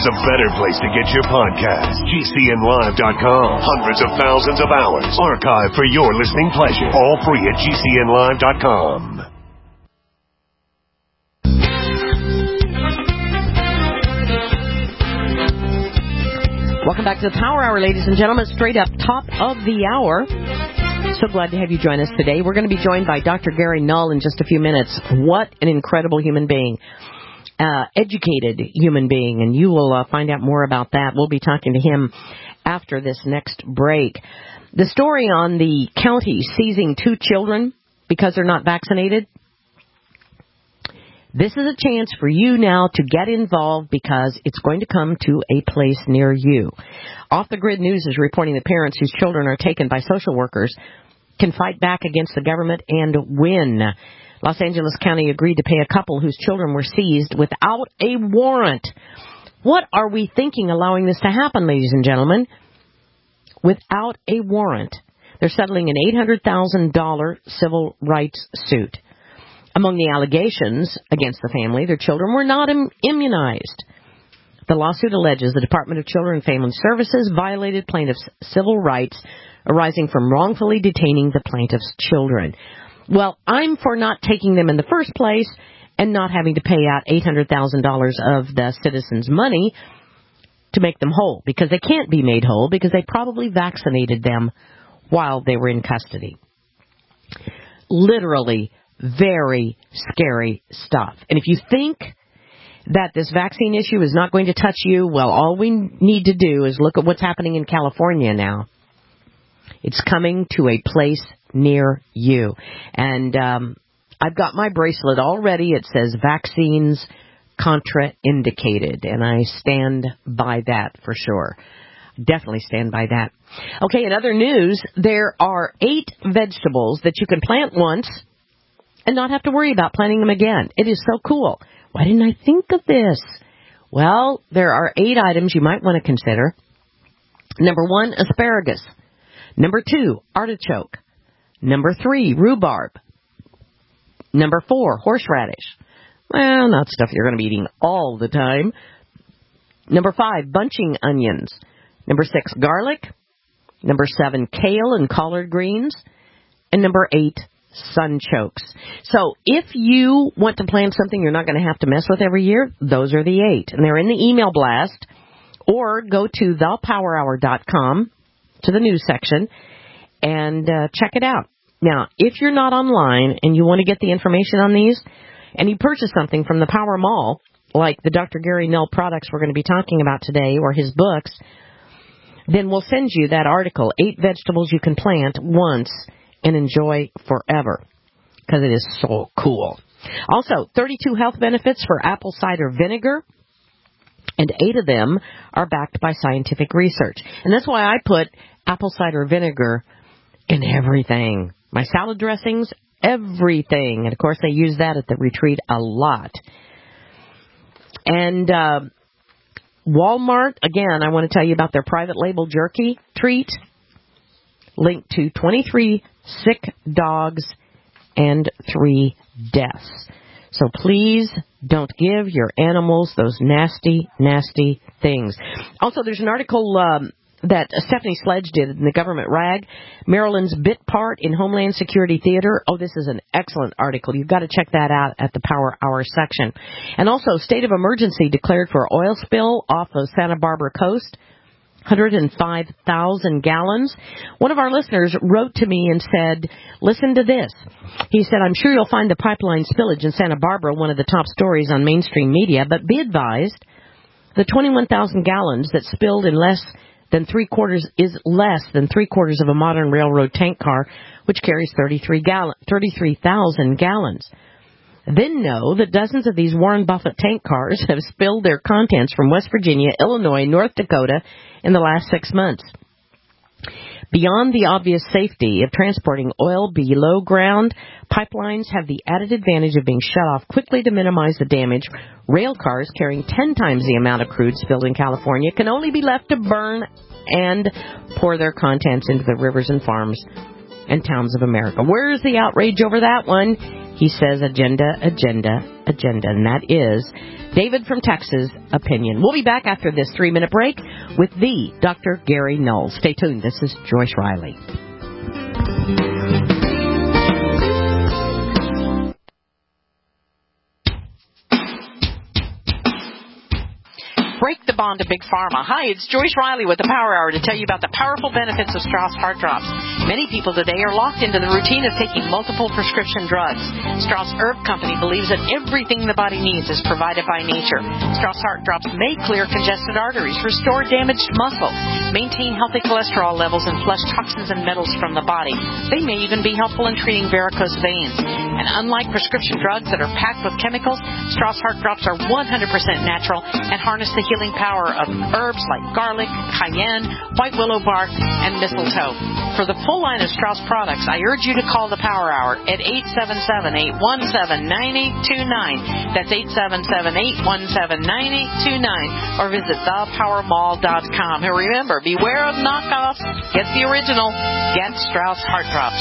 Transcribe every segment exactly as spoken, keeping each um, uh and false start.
there's a better place to get your podcast. G C N live dot com. Hundreds of thousands of hours archived for your listening pleasure. All free at G C N live dot com. Welcome back to the Power Hour, ladies and gentlemen. Straight up top of the hour. So glad to have you join us today. We're going to be joined by Doctor Gary Null in just a few minutes. What an incredible human being. Uh, educated human being. And you will uh, find out more about that. We'll be talking to him after this next break. The story on the county seizing two children because they're not vaccinated. This is a chance for you now to get involved because it's going to come to a place near you. Off the Grid News is reporting that parents whose children are taken by social workers can fight back against the government and win. Los Angeles County agreed to pay a couple whose children were seized without a warrant. What are we thinking allowing this to happen, ladies and gentlemen? Without a warrant. They're settling an eight hundred thousand dollars civil rights suit. Among the allegations against the family, their children were not im- immunized. The lawsuit alleges the Department of Children and Family Services violated plaintiffs' civil rights arising from wrongfully detaining the plaintiffs' children. Well, I'm for not taking them in the first place and not having to pay out eight hundred thousand dollars of the citizens' money to make them whole, because they can't be made whole because they probably vaccinated them while they were in custody. Literally very scary stuff. And if you think that this vaccine issue is not going to touch you, well, all we need to do is look at what's happening in California now. It's coming to a place near you. And um, I've got my bracelet already. It says vaccines contraindicated, and I stand by that for sure. Definitely stand by that. Okay, in other news, there are eight vegetables that you can plant once and not have to worry about planting them again. It is so cool. Why didn't I think of this? Well, there are eight items you might want to consider. Number one, asparagus. Number two, artichoke. Number three, rhubarb. Number four, horseradish. Well, not stuff you're going to be eating all the time. Number five, bunching onions. Number six, garlic. Number seven, kale and collard greens. And number eight, sunchokes. So if you want to plant something you're not going to have to mess with every year, those are the eight. And they're in the email blast. Or go to the power hour dot com to the news section and uh, check it out. Now, if you're not online and you want to get the information on these, and you purchase something from the Power Mall, like the Doctor Gary Null products we're going to be talking about today, or his books, then we'll send you that article, Eight Vegetables You Can Plant Once and Enjoy Forever, because it is so cool. Also, thirty-two health benefits for apple cider vinegar, and eight of them are backed by scientific research. And that's why I put apple cider vinegar in everything. My salad dressings, everything. And, of course, they use that at the retreat a lot. And uh, Walmart, again, I want to tell you about their private label jerky treat. Linked to twenty-three sick dogs and three deaths. So please don't give your animals those nasty, nasty things. Also, there's an article um, that Stephanie Sledge did in the Government Rag, Maryland's bit part in Homeland Security Theater. Oh, this is an excellent article. You've got to check that out at the Power Hour section. And also, state of emergency declared for oil spill off of Santa Barbara coast. one hundred five thousand gallons. One of our listeners wrote to me and said, listen to this. He said, I'm sure you'll find the pipeline spillage in Santa Barbara one of the top stories on mainstream media, but be advised, the twenty-one thousand gallons that spilled in less than three quarters is less than three quarters of a modern railroad tank car, which carries thirty-three thousand gallons. Then know that dozens of these Warren Buffett tank cars have spilled their contents from West Virginia, Illinois, North Dakota in the last six months. Beyond the obvious safety of transporting oil below ground, pipelines have the added advantage of being shut off quickly to minimize the damage. Rail cars carrying ten times the amount of crude spilled in California can only be left to burn and pour their contents into the rivers and farms and towns of America. Where's the outrage over that one? He says agenda, agenda, agenda. And that is David from Texas' opinion. We'll be back after this three-minute break with the Doctor Gary Null. Stay tuned. This is Joyce Riley. Break the bond to Big Pharma. Hi, it's Joyce Riley with the Power Hour to tell you about the powerful benefits of Strauss Heart Drops. Many people today are locked into the routine of taking multiple prescription drugs. Strauss Herb Company believes that everything the body needs is provided by nature. Strauss Heart Drops may clear congested arteries, restore damaged muscle, maintain healthy cholesterol levels, and flush toxins and metals from the body. They may even be helpful in treating varicose veins. And unlike prescription drugs that are packed with chemicals, Strauss Heart Drops are one hundred percent natural and harness the healing power of herbs like garlic, cayenne, white willow bark, and mistletoe. For the full line of Strauss products, I urge you to call the Power Hour at eight seven seven, eight one seven, nine eight two nine. That's eight seven seven, eight one seven, nine eight two nine. Or visit the power mall dot com. And remember, beware of knockoffs. Get the original. Get Strauss Heart Drops.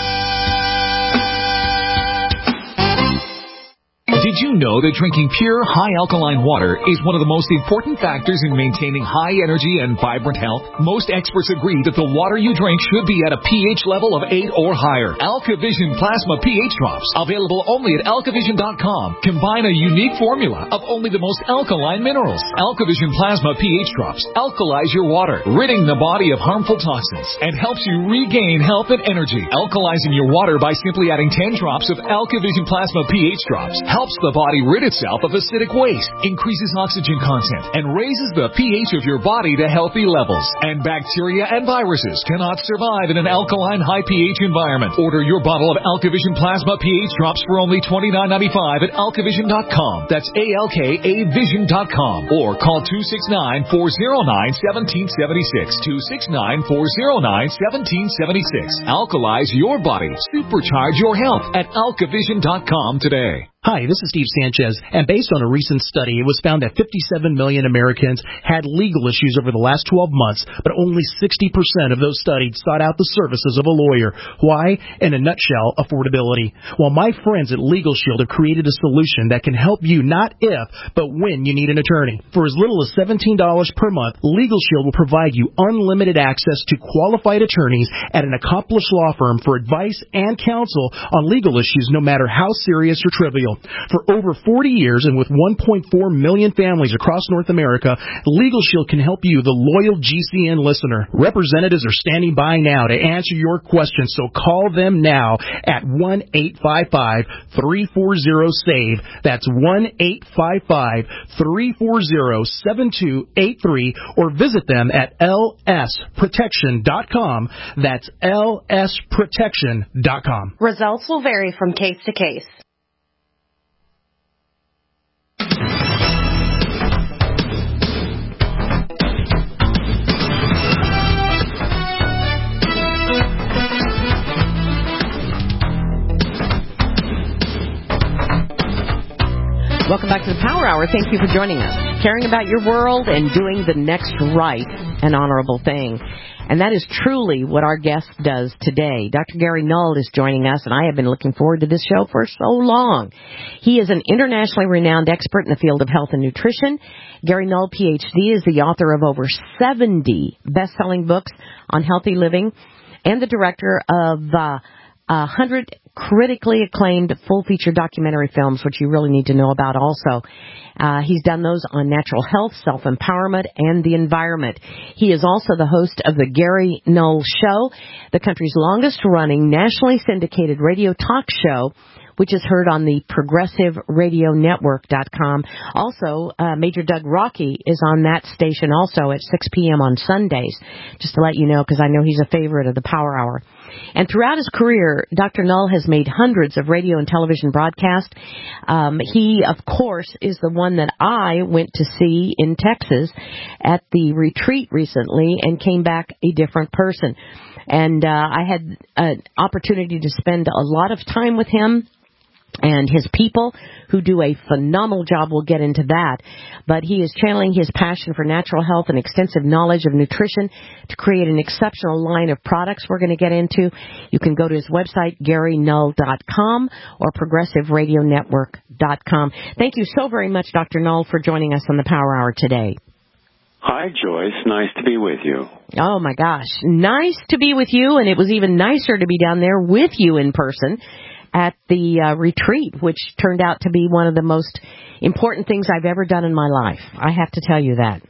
Did you know that drinking pure, high alkaline water is one of the most important factors in maintaining high energy and vibrant health? Most experts agree that the water you drink should be at a pH level of eight or higher. AlkaVision Plasma pH Drops, available only at alkavision dot com, combine a unique formula of only the most alkaline minerals. AlkaVision Plasma pH Drops alkalize your water, ridding the body of harmful toxins, and helps you regain health and energy. Alkalizing your water by simply adding ten drops of AlkaVision Plasma pH Drops helps the body rid itself of acidic waste, increases oxygen content, and raises the pH of your body to healthy levels. And bacteria and viruses cannot survive in an alkaline high pH environment. Order your bottle of AlkaVision Plasma pH Drops for only twenty-nine ninety-five at alkavision dot com. That's A L K A vision dot com. Or call two six nine, four oh nine, one seven seven six. two six nine, four oh nine, one seven seven six. Alkalize your body. Supercharge your health at alkavision dot com today. Hi, this is Steve Sanchez, and based on a recent study, it was found that fifty-seven million Americans had legal issues over the last twelve months, but only sixty percent of those studied sought out the services of a lawyer. Why? In a nutshell, affordability. Well, my friends at Legal Shield have created a solution that can help you not if, but when you need an attorney. For as little as seventeen dollars per month, Legal Shield will provide you unlimited access to qualified attorneys at an accomplished law firm for advice and counsel on legal issues, no matter how serious or trivial. For over forty years and with one point four million families across North America, Legal Shield can help you, the loyal G C N listener. Representatives are standing by now to answer your questions, so call them now at one eight five five, three four zero, S A V E. That's one eight five five, three four zero, seven two eight three, or visit them at L S protection dot com. That's L S protection dot com. Results will vary from case to case. Welcome back to the Power Hour. Thank you for joining us. Caring about your world and doing the next right and honorable thing. And that is truly what our guest does today. Doctor Gary Null is joining us, and I have been looking forward to this show for so long. He is an internationally renowned expert in the field of health and nutrition. Gary Null, P H D, is the author of over seventy best-selling books on healthy living and the director of uh, one hundred critically acclaimed full-feature documentary films, which you really need to know about also. Uh, he's done those on natural health, self-empowerment, and the environment. He is also the host of the Gary Null Show, the country's longest-running, nationally syndicated radio talk show, which is heard on the progressive radio network dot com. Also, uh, Major Doug Rocky is on that station also at six p.m. on Sundays, just to let you know, because I know he's a favorite of the Power Hour. And throughout his career, Doctor Null has made hundreds of radio and television broadcasts. Um, he, of course, is the one that I went to see in Texas at the retreat recently and came back a different person. And uh, I had an opportunity to spend a lot of time with him and his people who do a phenomenal job. We'll get into that. But he is channeling his passion for natural health and extensive knowledge of nutrition to create an exceptional line of products we're going to get into. You can go to his website, Gary Null dot com or Progressive Radio Network dot com. Thank you so very much, Doctor Null, for joining us on the Power Hour today. Hi, Joyce. Nice to be with you. Oh, my gosh. Nice to be with you, and it was even nicer to be down there with you in person at the uh, retreat, which turned out to be one of the most important things I've ever done in my life. I have to tell you that.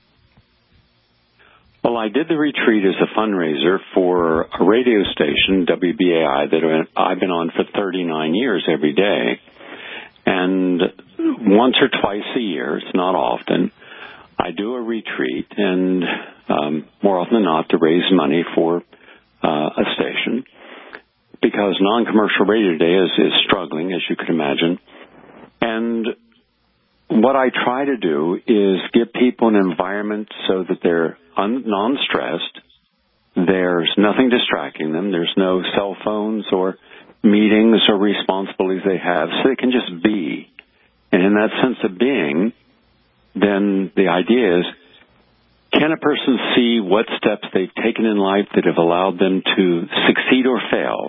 Well, I did the retreat as a fundraiser for a radio station, W B A I, that I've been on for thirty-nine years every day. And once or twice a year, it's not often, I do a retreat, and um, more often than not, to raise money for uh, a station, because non-commercial radio today is, is struggling, as you can imagine. And what I try to do is give people an environment so that they're un- non-stressed. There's nothing distracting them. There's no cell phones or meetings or responsibilities they have, so they can just be. And in that sense of being, then the idea is, can a person see what steps they've taken in life that have allowed them to succeed or fail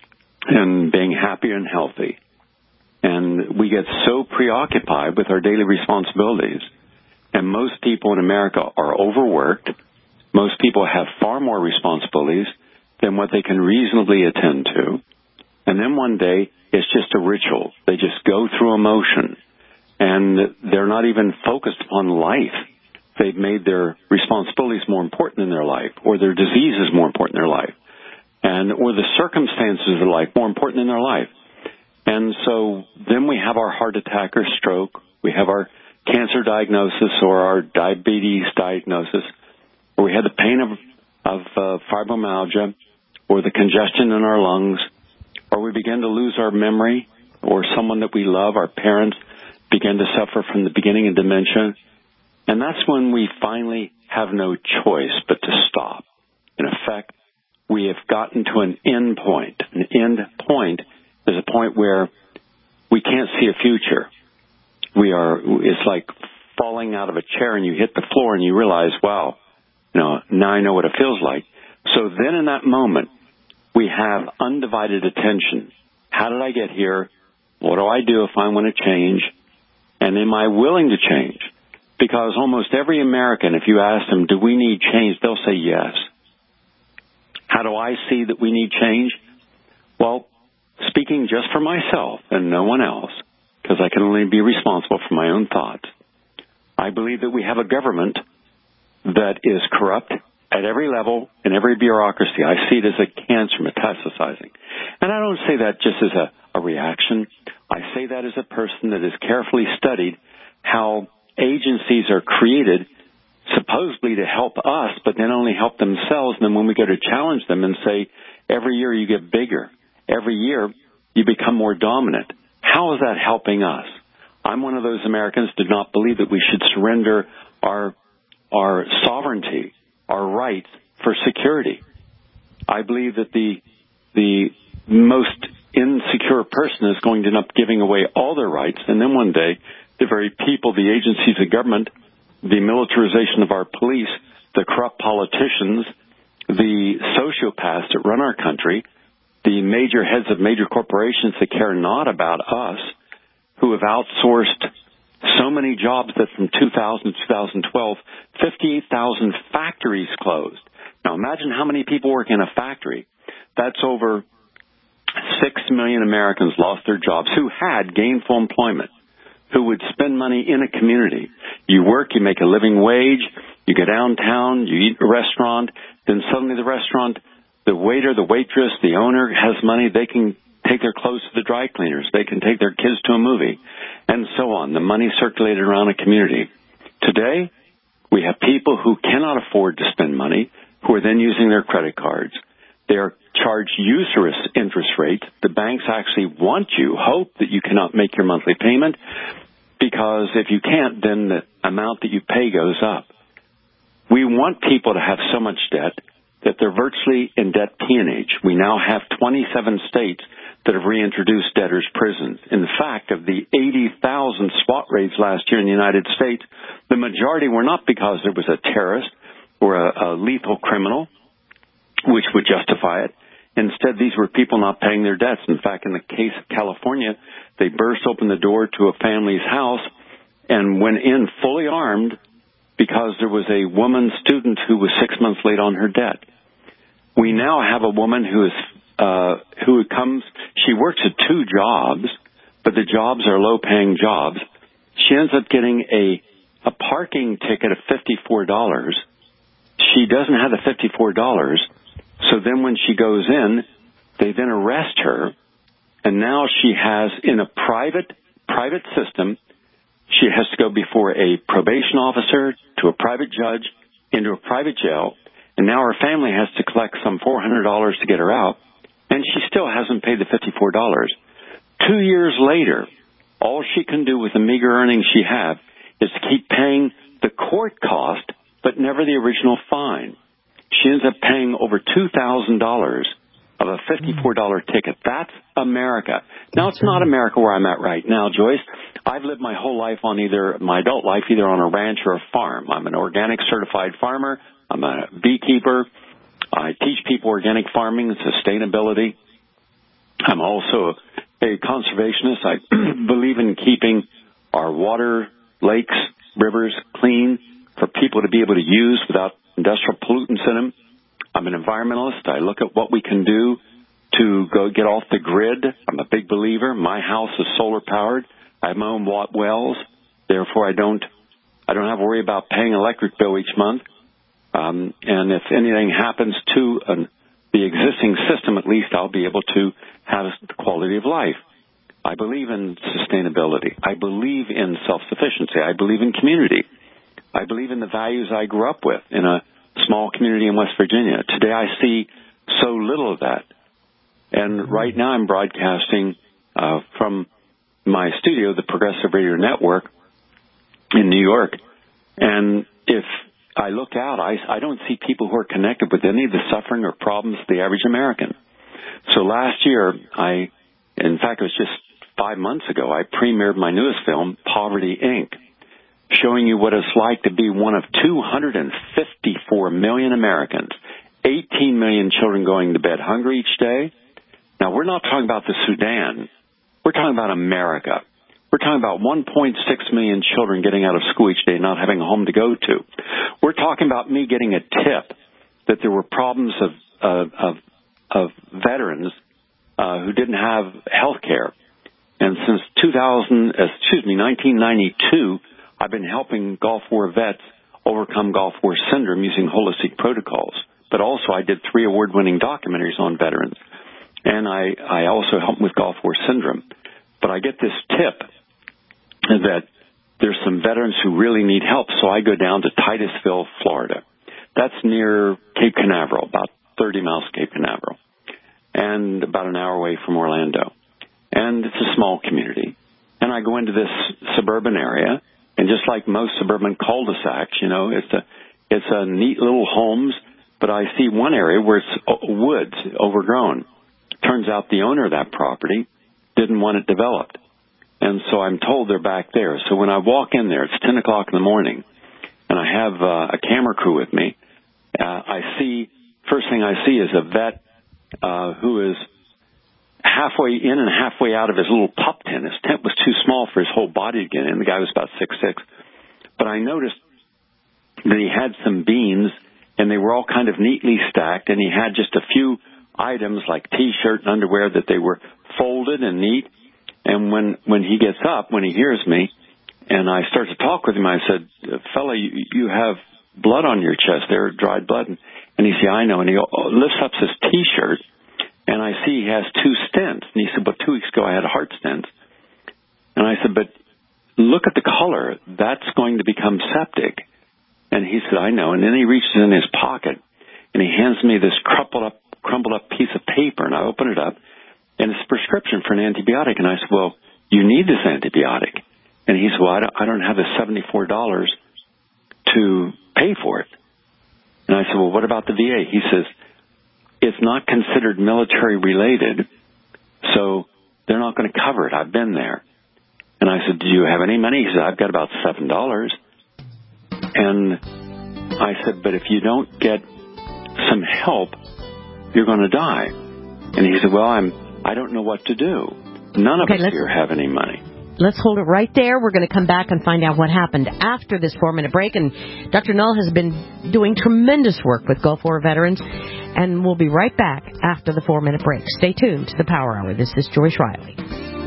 in being happy and healthy? And we get so preoccupied with our daily responsibilities, and most people in America are overworked. Most people have far more responsibilities than what they can reasonably attend to. And then one day, it's just a ritual. They just go through a motion, and they're not even focused upon life. They've made their responsibilities more important in their life, or their diseases more important in their life, and or the circumstances of their life more important in their life. And so then we have our heart attack or stroke, we have our cancer diagnosis or our diabetes diagnosis, or we have the pain of, of uh, fibromyalgia, or the congestion in our lungs, or we begin to lose our memory, or someone that we love, our parents, begin to suffer from the beginning of dementia. And that's when we finally have no choice but to stop. In effect, we have gotten to an end point. An end point is a point where we can't see a future. We are, it's like falling out of a chair and you hit the floor and you realize, wow, you know, now I know what it feels like. So then in that moment, we have undivided attention. How did I get here? What do I do if I want to change? And am I willing to change? Because almost every American, if you ask them, do we need change, they'll say yes. How do I see that we need change? Well, speaking just for myself and no one else, because I can only be responsible for my own thoughts, I believe that we have a government that is corrupt at every level, in every bureaucracy. I see it as a cancer metastasizing. And I don't say that just as a, a reaction. I say that as a person that has carefully studied how agencies are created supposedly to help us, but then only help themselves. And then when we go to challenge them and say, every year you get bigger, every year you become more dominant, how is that helping us? I'm one of those Americans who do not believe that we should surrender our our sovereignty, our rights for security. I believe that the the most insecure person is going to end up giving away all their rights, and then one day the very people, the agencies of government, the militarization of our police, the corrupt politicians, the sociopaths that run our country, the major heads of major corporations that care not about us, who have outsourced so many jobs that from two thousand to two thousand twelve, fifty-eight thousand factories closed. Now imagine how many people work in a factory. That's over six million Americans lost their jobs who had gainful employment, who would spend money in a community. You work, you make a living wage, you go downtown, you eat at a restaurant, then suddenly the restaurant, the waiter, the waitress, the owner has money, they can take their clothes to the dry cleaners, they can take their kids to a movie, and so on. The money circulated around a community. Today, we have people who cannot afford to spend money, who are then using their credit cards. They are charged usurious interest rates. The banks actually want you, hope that you cannot make your monthly payment, because if you can't, then the amount that you pay goes up. We want people to have so much debt that they're virtually in debt peonage. We now have twenty-seven states that have reintroduced debtors' prisons. In fact, of the eighty thousand SWAT raids last year in the United States, the majority were not because there was a terrorist or a, a lethal criminal, which would justify it. Instead, these were people not paying their debts. In fact, in the case of California, they burst open the door to a family's house and went in fully armed because there was a woman student who was six months late on her debt. We now have a woman who is uh, who comes. She works at two jobs, but the jobs are low-paying jobs. She ends up getting a a parking ticket of fifty-four dollars. She doesn't have the fifty-four dollars. So then when she goes in, they then arrest her, and now she has, in a private private system, she has to go before a probation officer, to a private judge, into a private jail, and now her family has to collect some four hundred dollars to get her out, and she still hasn't paid the fifty-four dollars. Two years later, all she can do with the meager earnings she has is to keep paying the court cost, but never the original fine. She ends up paying over two thousand dollars of a fifty-four dollars ticket. That's America. Now, it's not America where I'm at right now, Joyce. I've lived my whole life on either, my adult life, either on a ranch or a farm. I'm an organic certified farmer. I'm a beekeeper. I teach people organic farming and sustainability. I'm also a conservationist. I believe in keeping our water, lakes, rivers clean for people to be able to use without industrial pollutants in them. I'm an environmentalist. I look at what we can do to go get off the grid. I'm a big believer. My house is solar powered. I have my own watt wells. Therefore, I don't, I don't have to worry about paying an electric bill each month. Um, and if anything happens to an, the existing system, at least I'll be able to have the quality of life. I believe in sustainability. I believe in self-sufficiency. I believe in community. I believe in the values I grew up with in a small community in West Virginia. Today I see so little of that. And right now I'm broadcasting uh, from my studio, the Progressive Radio Network in New York. And if I look out, I, I don't see people who are connected with any of the suffering or problems of the average American. So last year, I, in fact, it was just five months ago, I premiered my newest film, Poverty, Incorporated, showing you what it's like to be one of two hundred fifty-four million Americans, eighteen million children going to bed hungry each day. Now, we're not talking about the Sudan. We're talking about America. We're talking about one point six million children getting out of school each day, not having a home to go to. We're talking about me getting a tip that there were problems of of of, of veterans uh, who didn't have health care. And since two thousand, excuse me, nineteen ninety-two, I've been helping Gulf War vets overcome Gulf War syndrome using holistic protocols. But also I did three award-winning documentaries on veterans. And I, I also help with Gulf War syndrome. But I get this tip that there's some veterans who really need help, so I go down to Titusville, Florida. That's near Cape Canaveral, about thirty miles from Cape Canaveral, and about an hour away from Orlando. And it's a small community. And I go into this suburban area, and just like most suburban cul-de-sacs, you know, it's a it's a neat little homes, but I see one area where it's woods, overgrown. Turns out the owner of that property didn't want it developed. And so I'm told they're back there. So when I walk in there, it's ten o'clock in the morning, and I have uh, a camera crew with me. Uh, I see, first thing I see is a vet uh, who is halfway in and halfway out of his little pup tent. His tent was too small for his whole body to get in. The guy was about six foot six. But I noticed that he had some beans, and they were all kind of neatly stacked, and he had just a few items like T-shirt and underwear that they were folded and neat. And when, when he gets up, when he hears me, and I start to talk with him, I said, fella, you, you have blood on your chest there, dried blood. And, and he said, I know. And he lifts up his T-shirt, and I see he has two stents. And he said, but two weeks ago I had heart stents. And I said, but look at the color. That's going to become septic. And he said, I know. And then he reaches in his pocket, and he hands me this crumpled up, crumpled up piece of paper, and I open it up, and it's a prescription for an antibiotic. And I said, well, you need this antibiotic. And he said, well, I don't, I don't have the seventy-four dollars to pay for it. And I said, well, what about the V A? He says, it's not considered military related, So they're not going to cover it. I've been there. And I said, do you have any money? He said, I've got about seven dollars. And I said, but if you don't get some help, you're going to die. And he said, well, I'm, I don't know what to do. None of okay, us here have any money. Let's hold it right there. We're going to come back and find out what happened after this four-minute break. And Doctor Null has been doing tremendous work with Gulf War veterans. And we'll be right back after the four-minute break. Stay tuned to the Power Hour. This is Joyce Riley.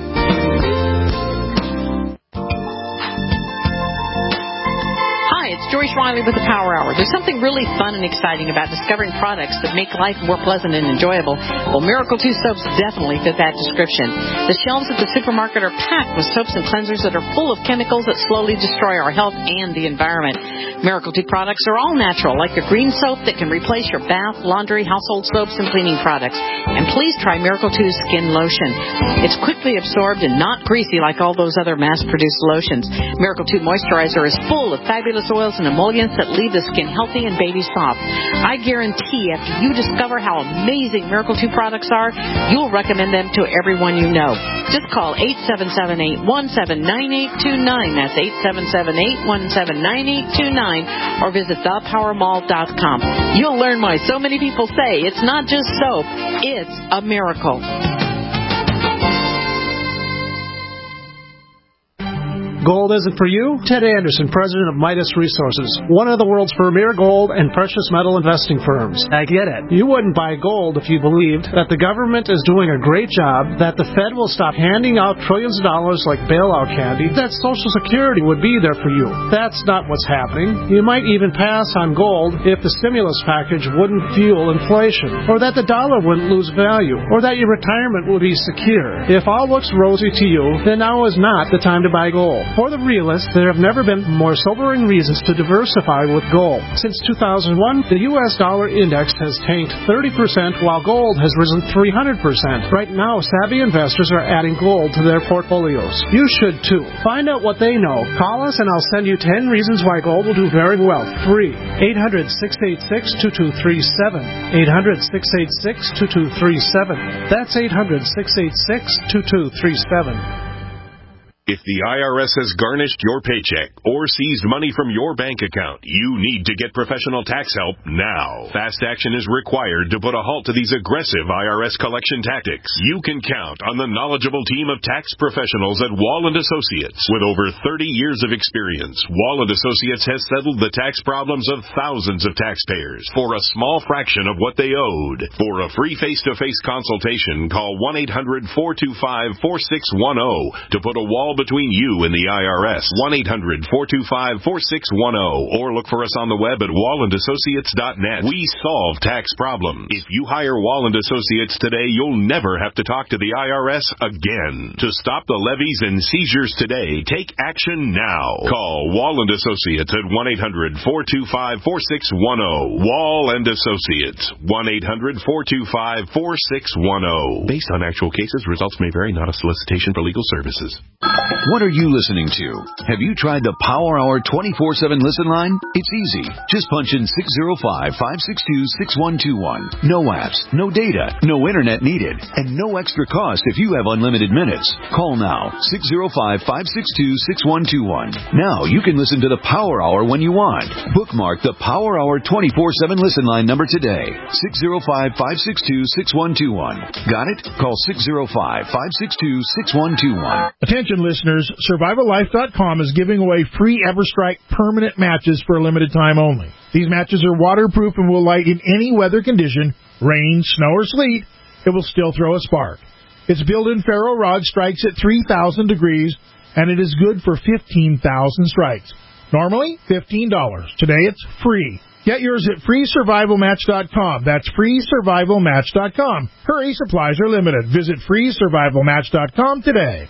Joyce Riley with the Power Hour. There's something really fun and exciting about discovering products that make life more pleasant and enjoyable. Well, Miracle two soaps definitely fit that description. The shelves at the supermarket are packed with soaps and cleansers that are full of chemicals that slowly destroy our health and the environment. Miracle two products are all natural, like the green soap that can replace your bath, laundry, household soaps, and cleaning products. And please try Miracle two Skin Lotion. It's quickly absorbed and not greasy like all those other mass-produced lotions. Miracle two Moisturizer is full of fabulous oils and emollients that leave the skin healthy and baby soft. I guarantee after you discover how amazing Miracle two products are, you'll recommend them to everyone you know. Just call eight seven seven, eight one seven, nine eight two nine. That's eight seven seven, eight one seven, nine eight two nine. Or visit the power mall dot com. You'll learn why so many people say it's not just soap, it's a miracle. Gold isn't for you? Ted Anderson, president of Midas Resources, one of the world's premier gold and precious metal investing firms. I get it. You wouldn't buy gold if you believed that the government is doing a great job, that the Fed will stop handing out trillions of dollars like bailout candy, that Social Security would be there for you. That's not what's happening. You might even pass on gold if the stimulus package wouldn't fuel inflation, or that the dollar wouldn't lose value, or that your retirement would be secure. If all looks rosy to you, then now is not the time to buy gold. For the realists, there have never been more sobering reasons to diversify with gold. Since two thousand one, the U S dollar index has tanked thirty percent while gold has risen three hundred percent. Right now, savvy investors are adding gold to their portfolios. You should too. Find out what they know. Call us and I'll send you ten reasons why gold will do very well. Free. eight hundred, six eight six, two two three seven. eight hundred, six eight six, two two three seven. That's eight hundred, six eight six, two two three seven. If the I R S has garnished your paycheck or seized money from your bank account, you need to get professional tax help now. Fast action is required to put a halt to these aggressive I R S collection tactics. You can count on the knowledgeable team of tax professionals at Wall and Associates. With over thirty years of experience, Wall and Associates has settled the tax problems of thousands of taxpayers for a small fraction of what they owed. For a free face-to-face consultation, call one eight hundred, four two five, four six one zero to put a wall between you and the I R S. one eight hundred, four two five, four six one zero or look for us on the web at wall and associates dot net. We solve tax problems. If you hire Wall and Associates today, you'll never have to talk to the I R S again. To stop the levies and seizures today, take action now. Call Wall and Associates at one eight hundred, four two five, four six one zero. Wall and Associates, one eight hundred, four two five, four six one zero. Based on actual cases, results may vary, not a solicitation for legal services. What are you listening to? Have you tried the Power Hour twenty-four seven listen line? It's easy. Just punch in six zero five, five six two, six one two one. No apps, no data, no internet needed, and no extra cost if you have unlimited minutes. Call now, six zero five, five six two, six one two one. Now you can listen to the Power Hour when you want. Bookmark the Power Hour twenty-four seven listen line number today, six zero five, five six two, six one two one. Got it? Call six zero five, five six two, six one two one. Attention listeners, survival life dot com is giving away free EverStrike permanent matches for a limited time only. These matches are waterproof and will light in any weather condition, rain, snow, or sleet. It will still throw a spark. Its built-in ferro rod strikes at three thousand degrees, and it is good for fifteen thousand strikes. Normally, fifteen dollars. Today, it's free. Get yours at free survival match dot com. That's free survival match dot com. Hurry, supplies are limited. Visit free survival match dot com today.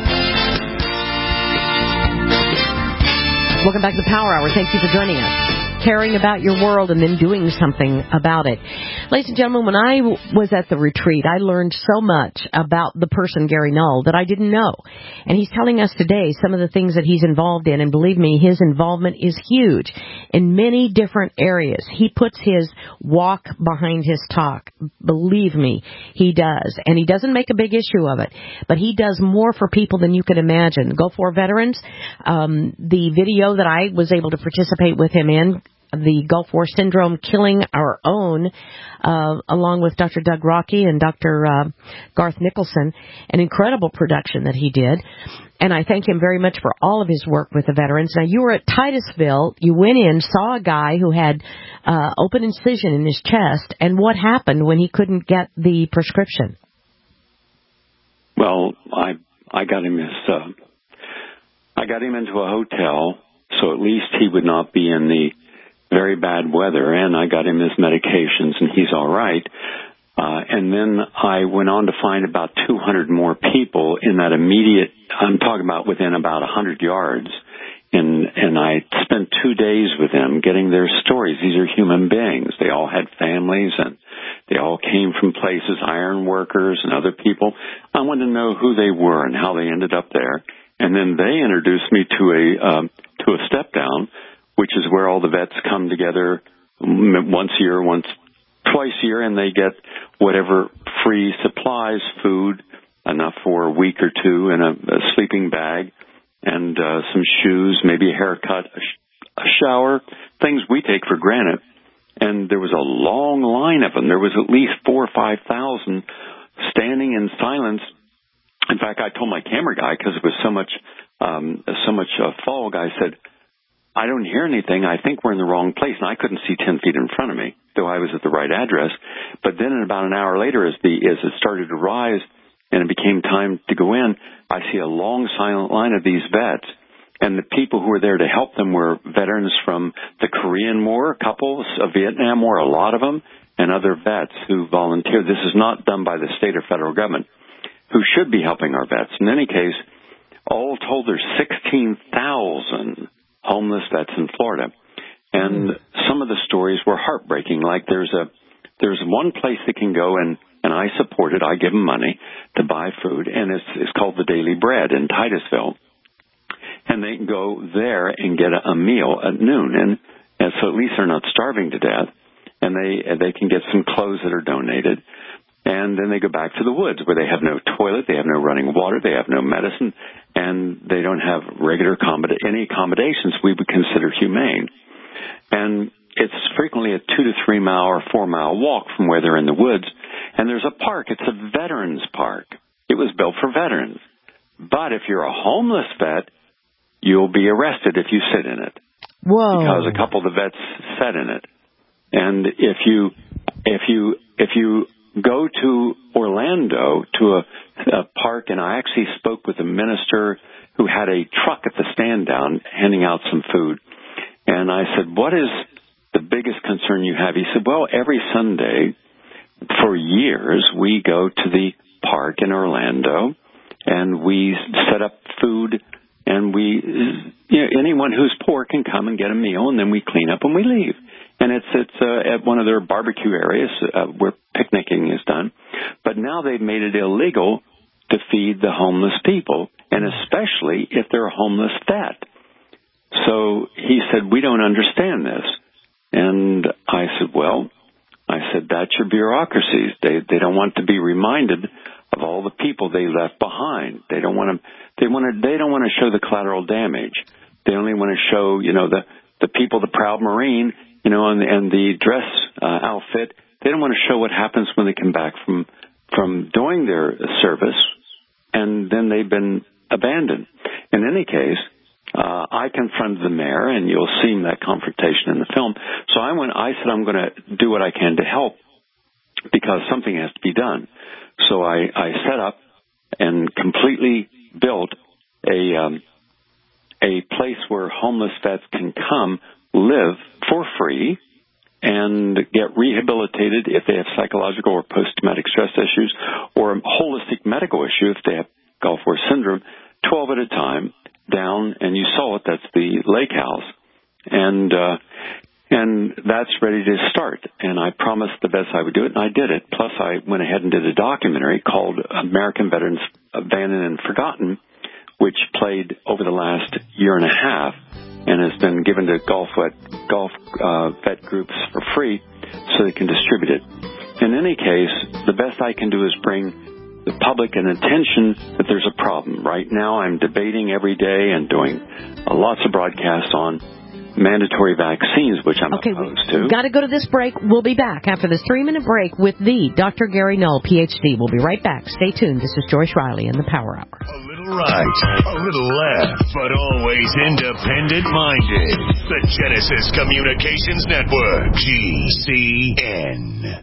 Welcome back to the Power Hour. Thank you for joining us. caring about your world and then doing something about it. Ladies and gentlemen, when I was at the retreat, I learned so much about the person Gary Null that I didn't know. And he's telling us today some of the things that he's involved in, and believe me, his involvement is huge in many different areas. He puts his walk behind his talk. Believe me, he does. And he doesn't make a big issue of it, but he does more for people than you can imagine. Gulf War veterans, um, the video that I was able to participate with him in, the Gulf War Syndrome, Killing Our Own, uh, along with Doctor Doug Rockey and Doctor Uh, Garth Nicholson, an incredible production that he did. And I thank him very much for all of his work with the veterans. Now, you were at Titusville. You went in, saw a guy who had uh, open incision in his chest, and what happened when he couldn't get the prescription? Well, I I got him his uh, I got him into a hotel, so at least he would not be in the very bad weather, and I got him his medications, and he's all right. Uh, and then I went on to find about two hundred more people in that immediate, I'm talking about within about one hundred yards, and, and I spent two days with them getting their stories. These are human beings. They all had families, and they all came from places, iron workers and other people. I wanted to know who they were and how they ended up there. And then they introduced me to a, um, to a step down, which is where all the vets come together once a year, once, twice a year, and they get whatever free supplies, food, enough for a week or two, and a, a sleeping bag, and uh, some shoes, maybe a haircut, a, sh- a shower, things we take for granted. And there was a long line of them. There was at least four or five thousand standing in silence. In fact, I told my camera guy, because it was so much, um, so much uh, fog, I said, I don't hear anything. I think we're in the wrong place. And I couldn't see ten feet in front of me, though I was at the right address. But then about an hour later, as the as it started to rise and it became time to go in, I see a long silent line of these vets. And the people who were there to help them were veterans from the Korean War, a couple, a Vietnam War, a lot of them, and other vets who volunteered. This is not done by the state or federal government, who should be helping our vets. In any case, all told, there's sixteen thousand homeless vets in Florida. And some of the stories were heartbreaking. Like there's a there's one place they can go, and, and I support it. I give them money to buy food, and it's, it's called the Daily Bread in Titusville. And they can go there and get a, a meal at noon. And, and so at least they're not starving to death. And they they can get some clothes that are donated. And then they go back to the woods where they have no toilet, they have no running water, they have no medicine, and they don't have regular accommod- any accommodations we would consider humane. And it's frequently a two to three mile or four mile walk from where they're in the woods. And there's a park. It's a veterans park. It was built for veterans. But if you're a homeless vet, you'll be arrested if you sit in it. Whoa. Because a couple of the vets sat in it. And if you, if you, if you go to Orlando to a, a park, and I actually spoke with a minister who had a truck at the stand down handing out some food. And I said, what is the biggest concern you have? He said, well, every Sunday for years we go to the park in Orlando and we set up food, and we, you know, anyone who's poor can come and get a meal, and then we clean up and we leave. And it's it's uh, at one of their barbecue areas uh, where picnicking is done. But now they've made it illegal to feed the homeless people, and especially if they're a homeless vet. So he said, we don't understand this. And I said, well, I said, that's your bureaucracies. They they don't want to be reminded of all the people they left behind. They don't want to. They want to. They don't want to show the collateral damage. They only want to show, you know, the the people, the proud Marine, you know, and, and the dress uh, outfit. They don't want to show what happens when they come back from from doing their service, and then they've been abandoned. In any case, uh, I confronted the mayor, and you'll see that confrontation in the film. So I went. I said, I'm going to do what I can to help, because something has to be done. So I, I set up and completely built a um, a place where homeless vets can come, live for free, and get rehabilitated if they have psychological or post-traumatic stress issues, or a holistic medical issue if they have Gulf War syndrome, twelve at a time, down, and you saw it, that's the lake house. And uh, And that's ready to start. And I promised the best I would do it, and I did it. Plus, I went ahead and did a documentary called American Veterans Abandoned and Forgotten, which played over the last year and a half and has been given to golf vet, golf uh, vet groups for free so they can distribute it. In any case, the best I can do is bring the public an attention that there's a problem. Right now, I'm debating every day and doing uh, lots of broadcasts on mandatory vaccines, which I'm okay, opposed to. We've got to go to this break. We'll be back after this three-minute break with the Doctor Gary Null, P H D. We'll be right back. Stay tuned. This is Joyce Riley in the Power Hour. A little right, a little left, but always independent-minded. The Genesis Communications Network, G C N.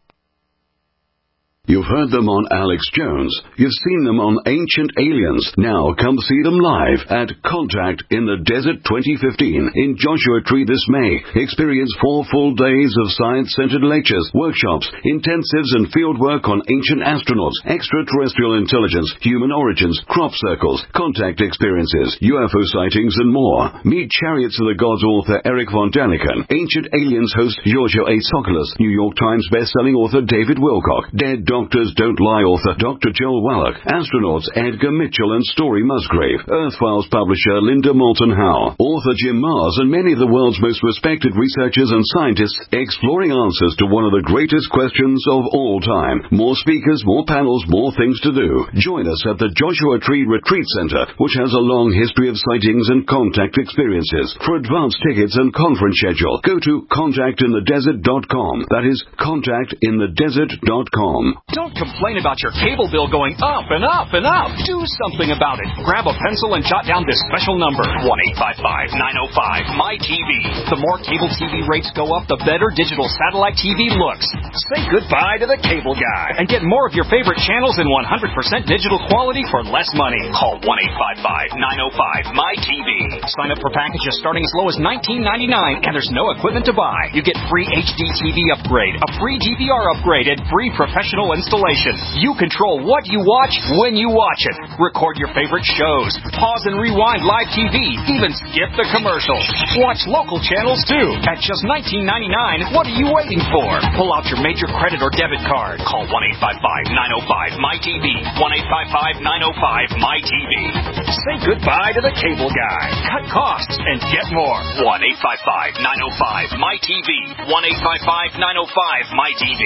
You've heard them on Alex Jones. You've seen them on Ancient Aliens. Now come see them live at Contact in the Desert twenty fifteen in Joshua Tree this May. Experience four full days of science-centered lectures, workshops, intensives, and field work on ancient astronauts, extraterrestrial intelligence, human origins, crop circles, contact experiences, U F O sightings, and more. Meet Chariots of the Gods author Eric von Daniken, Ancient Aliens host Giorgio A. Tsoukalos, New York Times best-selling author David Wilcock, Dead Doctors Don't Lie author Doctor Joel Wallach, astronauts Edgar Mitchell and Story Musgrave, Earth Files publisher Linda Moulton Howe, author Jim Mars, and many of the world's most respected researchers and scientists exploring answers to one of the greatest questions of all time. More speakers, more panels, more things to do. Join us at the Joshua Tree Retreat Center, which has a long history of sightings and contact experiences. For advance tickets and conference schedule, go to contact in the desert dot com. That is contact in the desert dot com. Don't complain about your cable bill going up and up and up. Do something about it. Grab a pencil and jot down this special number, one eight five five, nine oh five, M Y T V. The more cable T V rates go up, the better digital satellite T V looks. Say goodbye to the cable guy and get more of your favorite channels in one hundred percent digital quality for less money. Call one eight five five, nine oh five, M Y T V. Sign up for packages starting as low as nineteen ninety-nine, and there's no equipment to buy. You get free H D T V upgrade, a free D V R upgrade, and free professional installation. You control what you watch when you watch it. Record your favorite shows. Pause and rewind live T V. Even skip the commercials. Watch local channels too. At just nineteen ninety-nine, what are you waiting for? Pull out your major credit or debit card. Call one eight five five, nine oh five, M Y T V. one eight five five, nine oh five, M Y T V. Say goodbye to the cable guy. Cut costs and get more. one eight five five, nine oh five, M Y T V. one eight five five, nine oh five, M Y T V.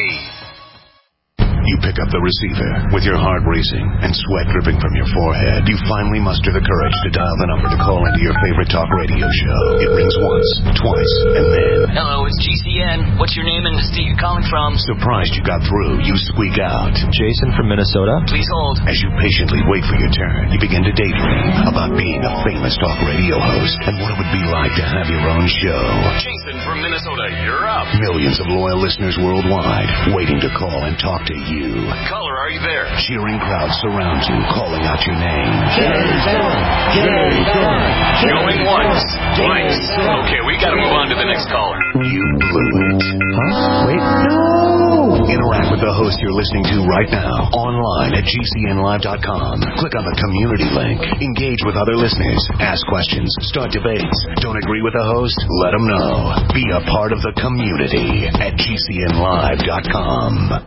You pick up the receiver with your heart racing and sweat dripping from your forehead. You finally muster the courage to dial the number to call into your favorite talk radio show. It rings once, twice, and then... Hello, it's G C N. What's your name and the state you're calling from? Surprised you got through, you squeak out. Jason from Minnesota. Please hold. As you patiently wait for your turn, you begin to daydream about being a famous talk radio host and what it would be like to have your own show. Jason from Minnesota, you're up. Millions of loyal listeners worldwide waiting to call and talk to you. You. Caller, are you there? Cheering crowds surround you, calling out your name. Jason! Jason! Going once, twice. Okay, we gotta move on to the next caller. You blew it. Huh? Wait, no! Interact with the host you're listening to right now, online at G C N live dot com. Click on the community link. Engage with other listeners. Ask questions. Start debates. Don't agree with the host? Let them know. Be a part of the community at G C N live dot com.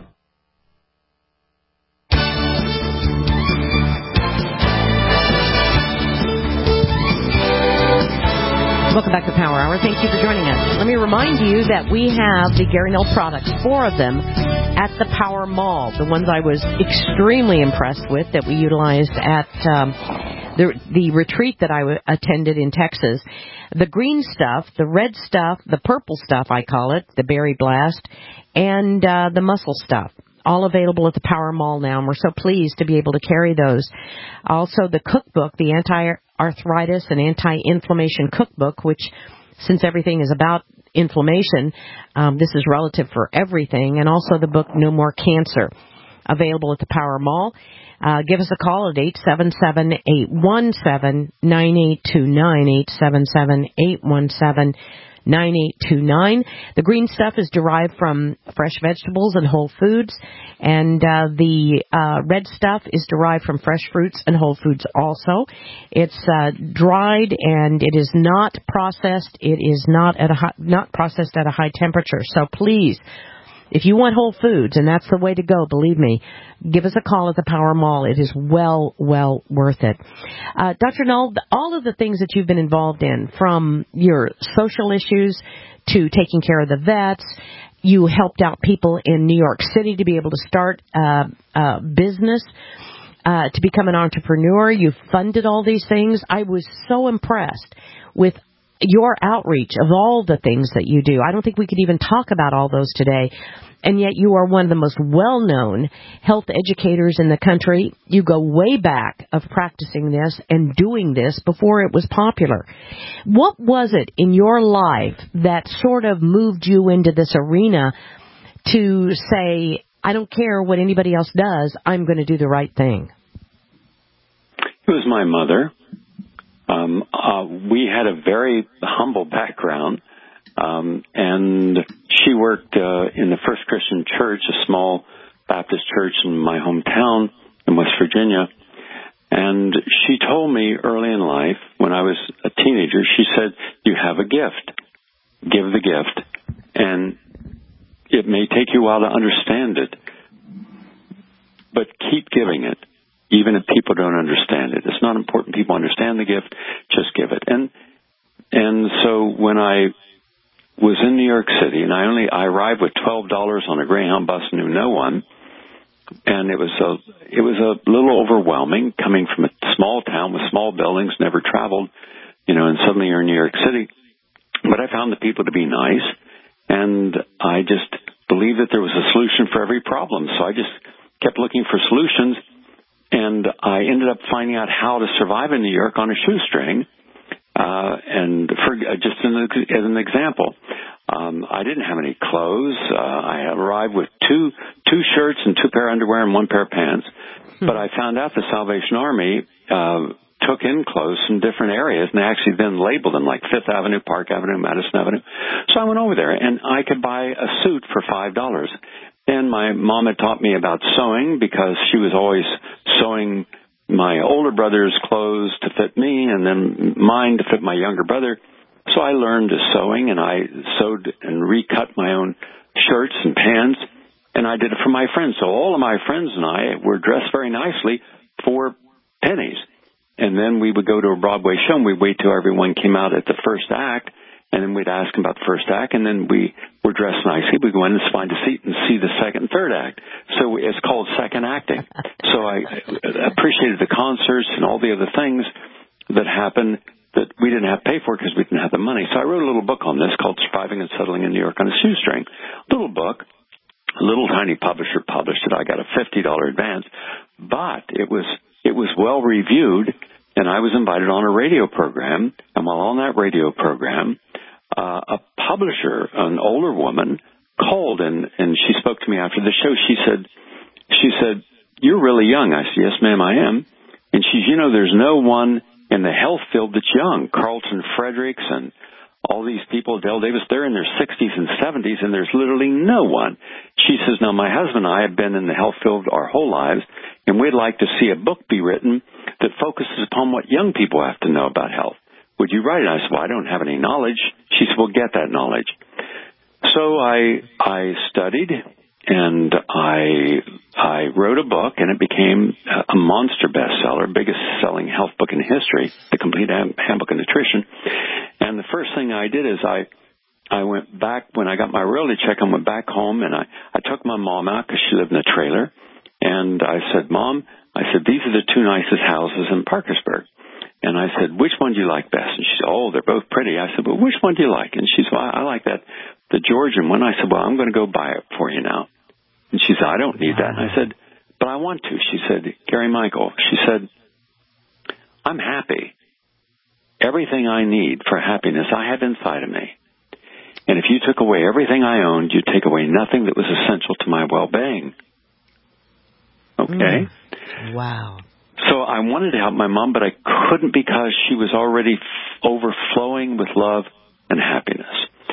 Welcome back to Power Hour. Thank you for joining us. Let me remind you that we have the Gary Null products, four of them, at the Power Mall. The ones I was extremely impressed with that we utilized at um, the, the retreat that I w- attended in Texas. The green stuff, the red stuff, the purple stuff, I call it, the Berry Blast, and uh, the muscle stuff. All available at the Power Mall now, and we're so pleased to be able to carry those. Also, the cookbook, the anti-arthritis and anti-inflammation cookbook, which, since everything is about inflammation, um, this is relative for everything, and also the book No More Cancer, available at the Power Mall. Uh, give us a call at eight seven seven, eight one seven, nine eight two nine, eight seven seven, eight one seven, nine eight two nine. The green stuff is derived from fresh vegetables and whole foods, and uh, the uh, red stuff is derived from fresh fruits and whole foods also. It's uh, dried, and it is not processed. It is not at a high, not processed at a high temperature. So please, if you want whole foods, and that's the way to go, believe me, give us a call at the Power Mall. It is well, well worth it. Uh, Doctor Null, all of the things that you've been involved in, from your social issues to taking care of the vets, you helped out people in New York City to be able to start uh, a business, uh, to become an entrepreneur. You funded all these things. I was so impressed with your outreach of all the things that you do. I don't think we could even talk about all those today. And yet you are one of the most well-known health educators in the country. You go way back of practicing this and doing this before it was popular. What was it in your life that sort of moved you into this arena to say, I don't care what anybody else does, I'm going to do the right thing? It was my mother. Um, uh, we had a very humble background, um, and she worked uh, in the First Christian Church, a small Baptist church in my hometown in West Virginia. And she told me early in life, when I was a teenager, she said, you have a gift. Give the gift. And it may take you a while to understand it, but keep giving it. Even if people don't understand it. It's not important people understand the gift, just give it. And and so when I was in New York City, and I only I arrived with twelve dollars on a Greyhound bus, knew no one, and it was a it was a little overwhelming coming from a small town with small buildings, never traveled, you know, and suddenly you're in New York City. But I found the people to be nice, and I just believed that there was a solution for every problem. So I just kept looking for solutions. And I ended up finding out how to survive in New York on a shoestring. Uh, and for just an, as an example, um, I didn't have any clothes. Uh, I arrived with two two shirts and two pair of underwear and one pair of pants. Hmm. But I found out the Salvation Army uh, took in clothes from different areas, and they actually then labeled them like Fifth Avenue, Park Avenue, Madison Avenue. So I went over there, and I could buy a suit for five dollars. And my mom had taught me about sewing because she was always sewing my older brother's clothes to fit me and then mine to fit my younger brother. So I learned sewing, and I sewed and recut my own shirts and pants, and I did it for my friends. So all of my friends and I were dressed very nicely for pennies. And then we would go to a Broadway show, and we'd wait till everyone came out at the first act, and then we'd ask them about the first act, and then we were dressed nicely. We'd go in and find a seat and see the second and third act. So it's called second acting. So I appreciated the concerts and all the other things that happened that we didn't have to pay for because we didn't have the money. So I wrote a little book on this called Surviving and Settling in New York on a Shoestring. Little book. A little tiny publisher published it. I got a fifty dollars advance. But it was it was well reviewed, and I was invited on a radio program. And while on that radio program, Uh, a publisher, an older woman, called and, and she spoke to me after the show. She said, she said, you're really young. I said, yes, ma'am, I am. And she's, you know, there's no one in the health field that's young. Carlton Fredericks and all these people, Dale Davis, they're in their sixties and seventies, and there's literally no one. She says, now, my husband and I have been in the health field our whole lives, and we'd like to see a book be written that focuses upon what young people have to know about health. Would you write it? I said, well, I don't have any knowledge. She said, well, get that knowledge. So I I studied, and I I wrote a book, and it became a monster bestseller, biggest selling health book in history, The Complete Handbook of Nutrition. And the first thing I did is I I went back, when I got my royalty check, I went back home, and I, I took my mom out because she lived in a trailer. And I said, Mom, I said, these are the two nicest houses in Parkersburg. And I said, which one do you like best? And she said, oh, they're both pretty. I said, well, which one do you like? And she said, well, I like that, the Georgian one. I said, well, I'm going to go buy it for you now. And she said, I don't need that. And I said, but I want to. She said, Gary Michael, she said, I'm happy. Everything I need for happiness, I have inside of me. And if you took away everything I owned, you'd take away nothing that was essential to my well-being. Okay? Mm. Wow. So I wanted to help my mom, but I couldn't because she was already f- overflowing with love and happiness.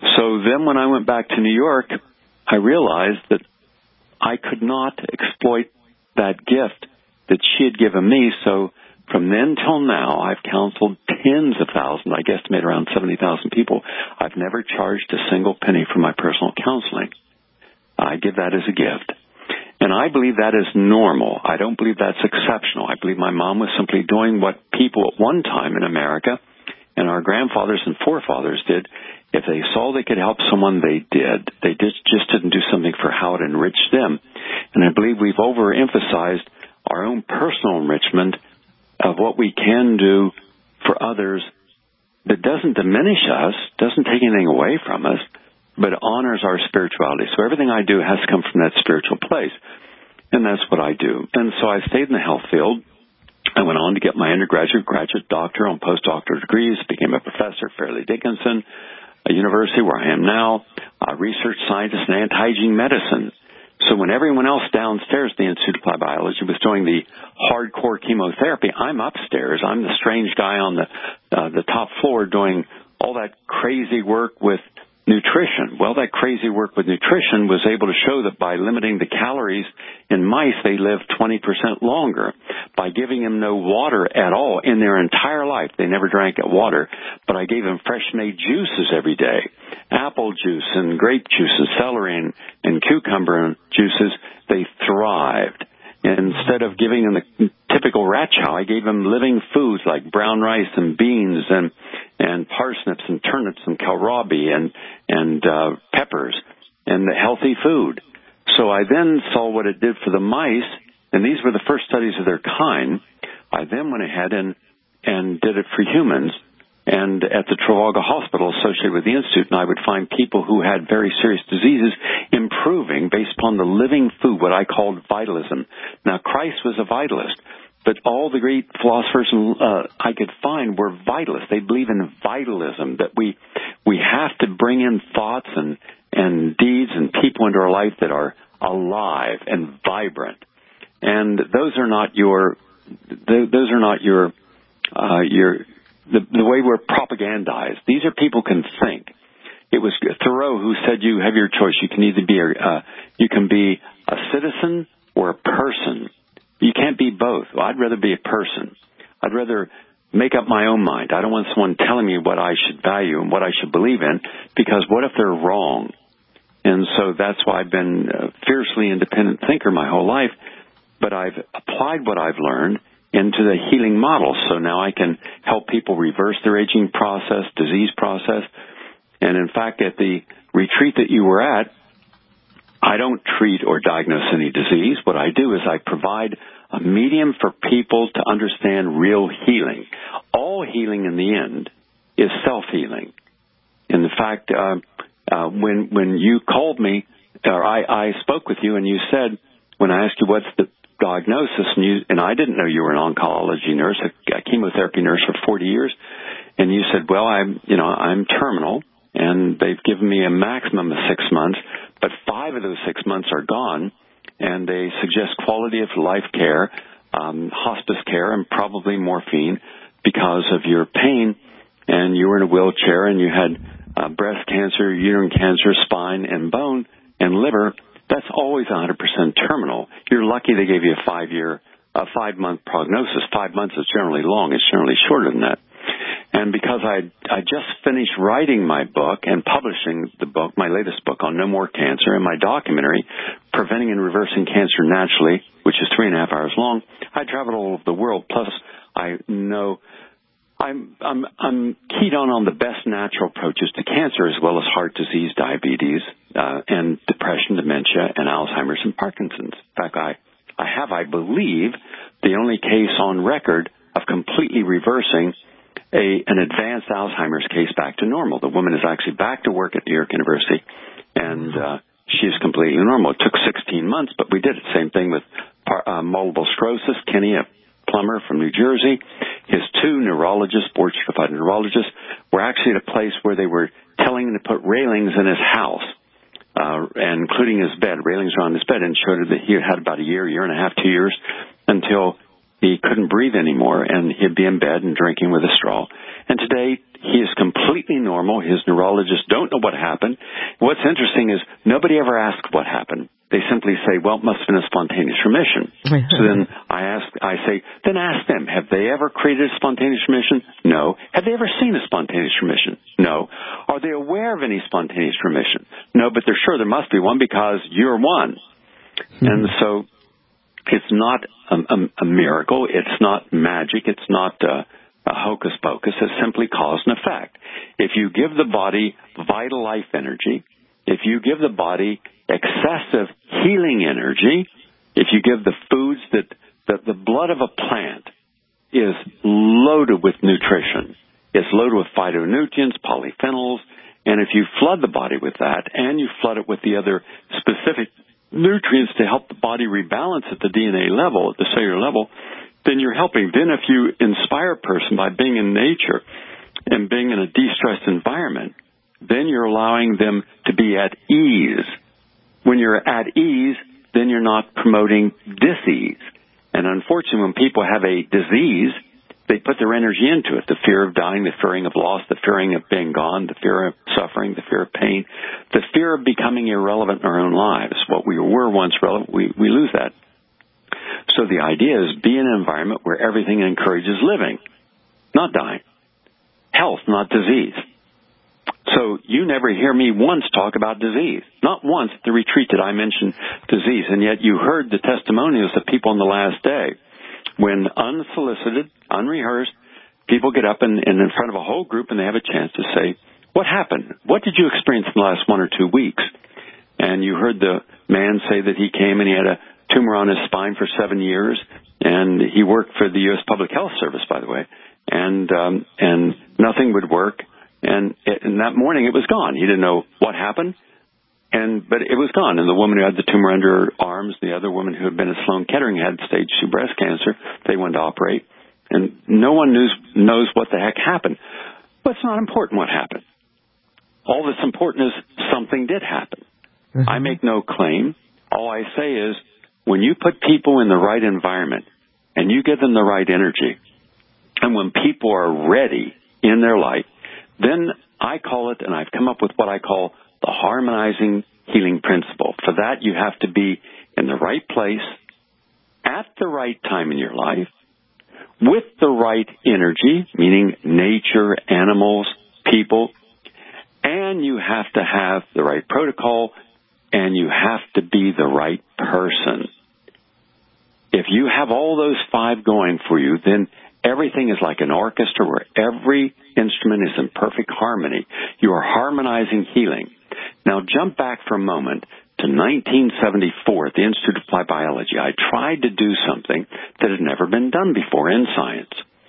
So then when I went back to New York, I realized that I could not exploit that gift that she had given me. So from then till now, I've counseled tens of thousands, I guesstimate around seventy thousand people. I've never charged a single penny for my personal counseling. I give that as a gift. And I believe that is normal. I don't believe that's exceptional. I believe my mom was simply doing what people at one time in America and our grandfathers and forefathers did. If they saw they could help someone, they did. They just, just didn't do something for how it enriched them. And I believe we've overemphasized our own personal enrichment of what we can do for others that doesn't diminish us, doesn't take anything away from us, but honors our spirituality. So everything I do has to come from that spiritual place. And that's what I do. And so I stayed in the health field. I went on to get my undergraduate, graduate, doctoral, and postdoctoral degrees, became a professor at Fairleigh Dickinson, a university where I am now, a research scientist in anti-aging medicine. So when everyone else downstairs at the Institute of Applied Biology was doing the hardcore chemotherapy, I'm upstairs. I'm the strange guy on the uh, the top floor doing all that crazy work with nutrition. Well, that crazy work with nutrition was able to show that by limiting the calories in mice, they live twenty percent longer. By giving them no water at all in their entire life, they never drank water, but I gave them fresh-made juices every day, apple juice and grape juice and celery and, and cucumber juices, they thrived. Instead of giving them the typical rat chow, I gave them living foods like brown rice and beans and and parsnips and turnips and kohlrabi and and uh, peppers and the healthy food. So I then saw what it did for the mice, and these were the first studies of their kind. I then went ahead and and did it for humans. And at the Trafalgar Hospital associated with the Institute, and I would find people who had very serious diseases improving based upon the living food, what I called vitalism. Now, Christ was a vitalist, but all the great philosophers uh, I could find were vitalists. They believe in vitalism, that we we have to bring in thoughts and, and deeds and people into our life that are alive and vibrant. And those are not your, those are not your, uh, your, The, the way we're propagandized. These are people can think. It was Thoreau who said you have your choice. You can either be a, uh, you can be a citizen or a person. You can't be both. Well, I'd rather be a person. I'd rather make up my own mind. I don't want someone telling me what I should value and what I should believe in, because what if they're wrong? And so that's why I've been a fiercely independent thinker my whole life, but I've applied what I've learned into the healing model. So now I can help people reverse their aging process, disease process. And in fact, at the retreat that you were at, I don't treat or diagnose any disease. What I do is I provide a medium for people to understand real healing. All healing in the end is self-healing. In fact, uh, uh, when when you called me, or I, I spoke with you, and you said, when I asked you what's the diagnosis, and, you, and I didn't know you were an oncology nurse, a, a chemotherapy nurse for forty years, and you said, well, I'm, you know, I'm terminal, and they've given me a maximum of six months, but five of those six months are gone, and they suggest quality of life care, um, hospice care, and probably morphine because of your pain, and you were in a wheelchair, and you had uh, breast cancer, uterine cancer, spine, and bone, and liver. That's always one hundred percent terminal. You're lucky they gave you a five-year, a five-month prognosis. Five months is generally long. It's generally shorter than that. And because I I just finished writing my book and publishing the book, my latest book on No More Cancer, and my documentary, Preventing and Reversing Cancer Naturally, which is three and a half hours long, I traveled all over the world. Plus, I know I'm I'm I'm keyed on on the best natural approaches to cancer, as well as heart disease, diabetes, uh, and depression, dementia, and Alzheimer's and Parkinson's. In fact, I I have, I believe, the only case on record of completely reversing a an advanced Alzheimer's case back to normal. The woman is actually back to work at New York University, and uh, she is completely normal. It took sixteen months, but we did it. Same thing with par- uh, multiple sclerosis. Kenny, a plumber from New Jersey, his two neurologists, board-certified neurologists, were actually at a place where they were telling him to put railings in his house, uh, and including his bed. Railings around his bed, and showed that he had about a year, year and a half, two years, until he couldn't breathe anymore, and he'd be in bed and drinking with a straw. And today, he is completely normal. His neurologists don't know what happened. What's interesting is nobody ever asks what happened. They simply say, well, it must have been a spontaneous remission. So then I ask, I say, then ask them, have they ever created a spontaneous remission? No. Have they ever seen a spontaneous remission? No. Are they aware of any spontaneous remission? No, but they're sure there must be one because you're one. Mm-hmm. And so it's not a, a, a miracle. It's not magic. It's not uh, a hocus pocus. It's simply cause and effect. If you give the body vital life energy, if you give the body excessive healing energy, if you give the foods that, that the blood of a plant is loaded with nutrition, it's loaded with phytonutrients, polyphenols, and if you flood the body with that and you flood it with the other specific nutrients to help the body rebalance at the D N A level, at the cellular level, then you're helping. Then if you inspire a person by being in nature and being in a de-stressed environment, then you're allowing them to be at ease. When you're at ease, then you're not promoting disease. And unfortunately, when people have a disease, they put their energy into it. The fear of dying, the fearing of loss, the fearing of being gone, the fear of suffering, the fear of pain, the fear of becoming irrelevant in our own lives. What we were once relevant, we, we lose that. So the idea is be in an environment where everything encourages living, not dying. Health, not disease. So you never hear me once talk about disease. Not once at the retreat did I mention disease, and yet you heard the testimonials of people on the last day when unsolicited, unrehearsed, people get up and, and in front of a whole group and they have a chance to say, what happened? What did you experience in the last one or two weeks? And you heard the man say that he came and he had a tumor on his spine for seven years, and he worked for the U S Public Health Service, by the way, and um, and nothing would work. And, it, and that morning it was gone. He didn't know what happened, and but it was gone. And the woman who had the tumor under her arms, the other woman who had been at Sloan Kettering had stage two breast cancer. They went to operate, and no one knows knows what the heck happened. But it's not important what happened. All that's important is something did happen. Mm-hmm. I make no claim. All I say is when you put people in the right environment and you give them the right energy, and when people are ready in their life, then I call it, and I've come up with what I call the harmonizing healing principle. For that, you have to be in the right place, at the right time in your life, with the right energy, meaning nature, animals, people, and you have to have the right protocol, and you have to be the right person. If you have all those five going for you, then everything is like an orchestra where every instrument is in perfect harmony. You are harmonizing healing. Now jump back for a moment to nineteen seventy-four at the Institute of Applied Biology. I tried to do something that had never been done before in science.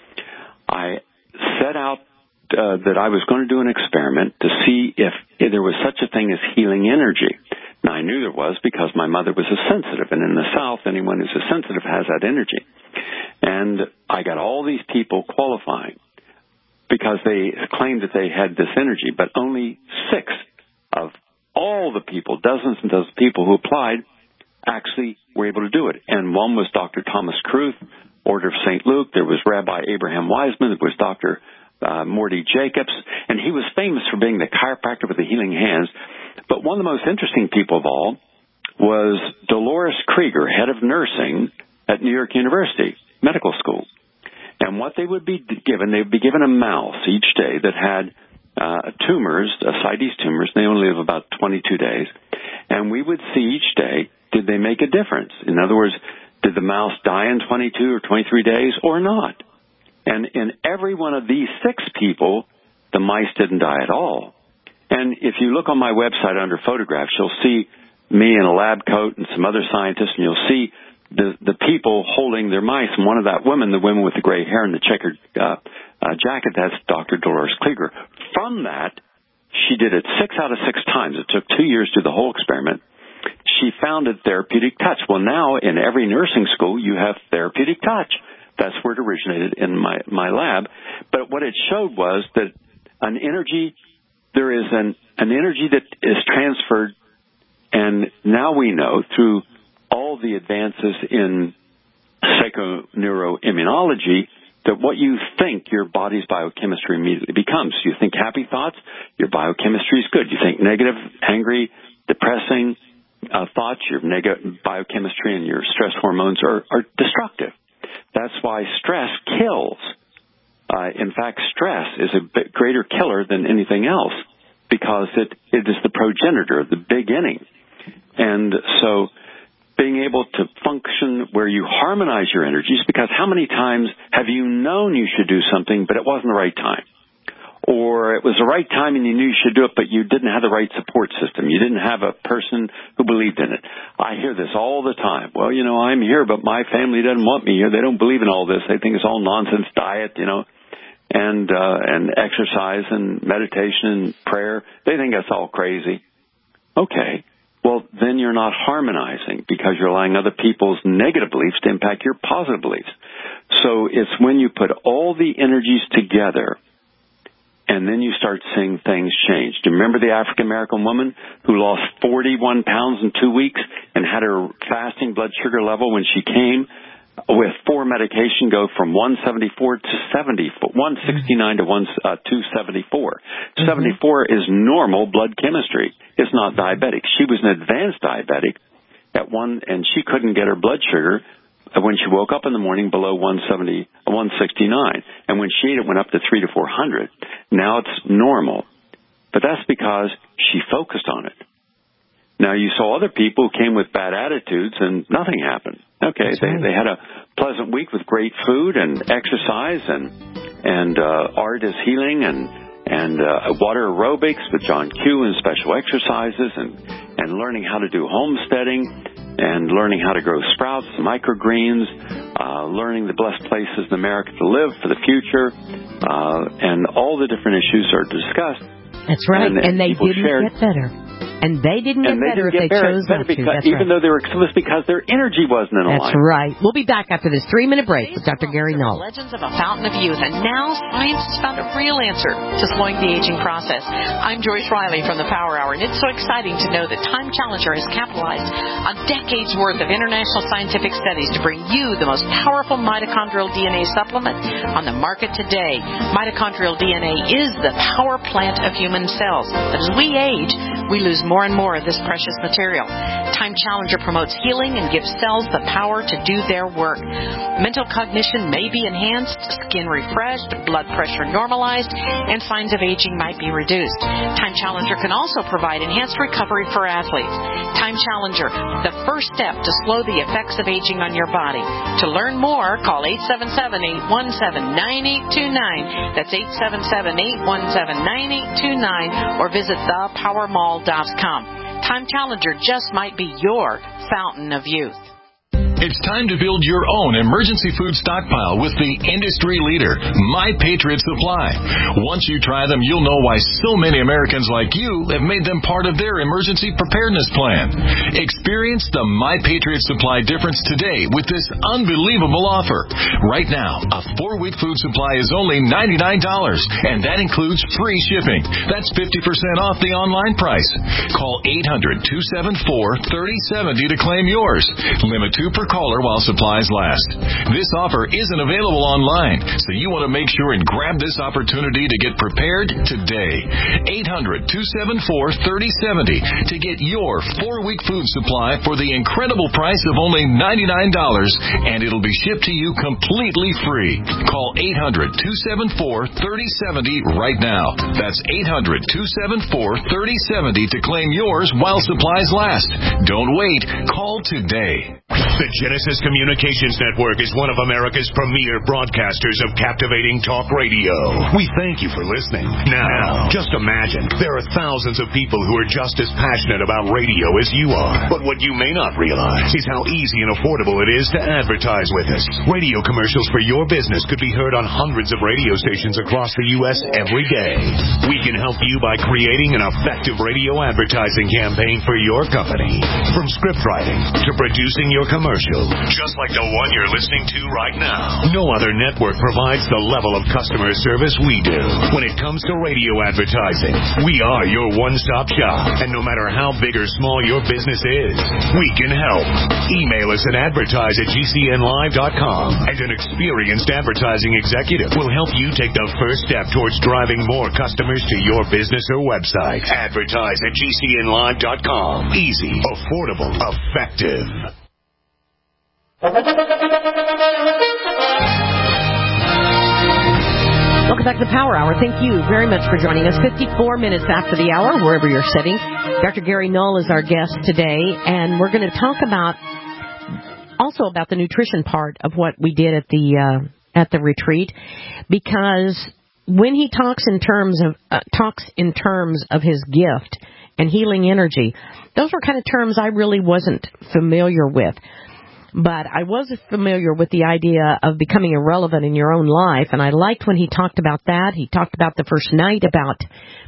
I set out uh, that I was going to do an experiment to see if, if there was such a thing as healing energy. Now, I knew there was because my mother was a sensitive, and in the South, anyone who's a sensitive has that energy. And I got all these people qualifying because they claimed that they had this energy, but only six of all the people, dozens and dozens of people who applied, actually were able to do it. And one was Doctor Thomas Kruth, Order of Saint Luke. There was Rabbi Abraham Wiseman. There was Doctor Uh, Morty Jacobs, and he was famous for being the chiropractor with the healing hands. But one of the most interesting people of all was Dolores Krieger, head of nursing at New York University Medical School. And what they would be given, they would be given a mouse each day that had uh, tumors, ascites tumors, and they only live about twenty-two days. And we would see each day, did they make a difference? In other words, did the mouse die in twenty-two or twenty-three days or not? And in every one of these six people, the mice didn't die at all. And if you look on my website under photographs, you'll see me in a lab coat and some other scientists, and you'll see the, the people holding their mice. And one of that women, the women with the gray hair and the checkered uh, uh, jacket, that's Doctor Dolores Krieger. From that, she did it six out of six times. It took two years to do the whole experiment. She founded Therapeutic Touch. Well, now in every nursing school, you have Therapeutic Touch. That's where it originated in my, my lab. But what it showed was that an energy, there is an, an energy that is transferred, and now we know through all the advances in psychoneuroimmunology that what you think, your body's biochemistry immediately becomes. You think happy thoughts, your biochemistry is good. You think negative, angry, depressing uh, thoughts, your negative biochemistry and your stress hormones are, are destructive. That's why stress kills. Uh, in fact, stress is a bit greater killer than anything else because it, it is the progenitor, the beginning. And so being able to function where you harmonize your energies, because how many times have you known you should do something, but it wasn't the right time? Or it was the right time and you knew you should do it, but you didn't have the right support system. You didn't have a person who believed in it. I hear this all the time. Well, you know, I'm here, but my family doesn't want me here. They don't believe in all this. They think it's all nonsense diet, you know, and, uh, and exercise and meditation and prayer. They think that's all crazy. Okay. Well, then you're not harmonizing because you're allowing other people's negative beliefs to impact your positive beliefs. So it's when you put all the energies together and then you start seeing things change. Do you remember the African-American woman who lost forty-one pounds in two weeks and had her fasting blood sugar level when she came with four medication go from one seventy-four to seventy, one sixty-nine to one, uh, two seventy-four. Mm-hmm. seventy-four is normal blood chemistry. It's not diabetic. She was an advanced diabetic at one, and she couldn't get her blood sugar when she woke up in the morning below one seventy, one sixty-nine. And when she ate it, went up to three to four hundred. Now it's normal. But that's because she focused on it. Now, you saw other people who came with bad attitudes and nothing happened. Okay, they, they had a pleasant week with great food and exercise and and uh, art is healing and and uh, water aerobics with John Q and special exercises and, and learning how to do homesteading and learning how to grow sprouts, microgreens, uh, learning the blessed places in America to live for the future, uh, and all the different issues are discussed. That's right, and, and, and they didn't shared. get better. And they didn't get and they better didn't if get they better, chose not because, to. That's even right. though they were, it was because their energy wasn't in alignment. That's right. We'll be back after this three-minute break with Doctor Gary Null. Legends of a Fountain of Youth, and now science has found a real answer to slowing the aging process. I'm Joyce Riley from the Power Hour, and it's so exciting to know that Time Challenger has capitalized on decades worth of international scientific studies to bring you the most powerful mitochondrial D N A supplement on the market today. Mitochondrial D N A is the power plant of human cells. But as we age, we lose more and more of this precious material. Time Challenger promotes healing and gives cells the power to do their work. Mental cognition may be enhanced, skin refreshed, blood pressure normalized, and signs of aging might be reduced. Time Challenger can also provide enhanced recovery for athletes. Time Challenger, the first step to slow the effects of aging on your body. To learn more, call eight seven seven, eight one seven, nine eight two nine. That's eight seven seven, eight one seven, nine eight two nine, or visit the power mall dot com. Time Challenger just might be your fountain of youth. It's time to build your own emergency food stockpile with the industry leader, My Patriot Supply. Once you try them, you'll know why so many Americans like you have made them part of their emergency preparedness plan. Experience the My Patriot Supply difference today with this unbelievable offer. Right now, a four-week food supply is only ninety-nine dollars, and that includes free shipping. That's fifty percent off the online price. Call eight hundred, two seven four, three oh seven oh to claim yours. Limit two per caller while supplies last. This offer isn't available online, so you want to make sure and grab this opportunity to get prepared today. eight hundred, two seven four, three oh seven oh to get your four-week food supply for the incredible price of only ninety-nine dollars, and it'll be shipped to you completely free. Call eight hundred, two seven four, three oh seven oh right now. That's eight hundred, two seven four, three oh seven oh to claim yours while supplies last. Don't wait. Call today. The Genesis Communications Network is one of America's premier broadcasters of captivating talk radio. We thank you for listening. Now, just imagine, there are thousands of people who are just as passionate about radio as you are. But what you may not realize is how easy and affordable it is to advertise with us. Radio commercials for your business could be heard on hundreds of radio stations across the U S every day. We can help you by creating an effective radio advertising campaign for your company. From script writing to producing your commercials, commercial, just like the one you're listening to right now. No other network provides the level of customer service we do. When it comes to radio advertising, we are your one-stop shop. And no matter how big or small your business is, we can help. Email us at advertise at G C N live dot com, and an experienced advertising executive will help you take the first step towards driving more customers to your business or website. Advertise at G C N live dot com. Easy, affordable, effective. Welcome back to the Power Hour. Thank you very much for joining us. fifty-four minutes after the hour, wherever you're sitting. Doctor Gary Null is our guest today, and we're going to talk about also about the nutrition part of what we did at the uh, at the retreat, because when he talks in terms of uh, talks in terms of his gift and healing energy, those were kind of terms I really wasn't familiar with. But I was familiar with the idea of becoming irrelevant in your own life, and I liked when he talked about that. He talked about the first night about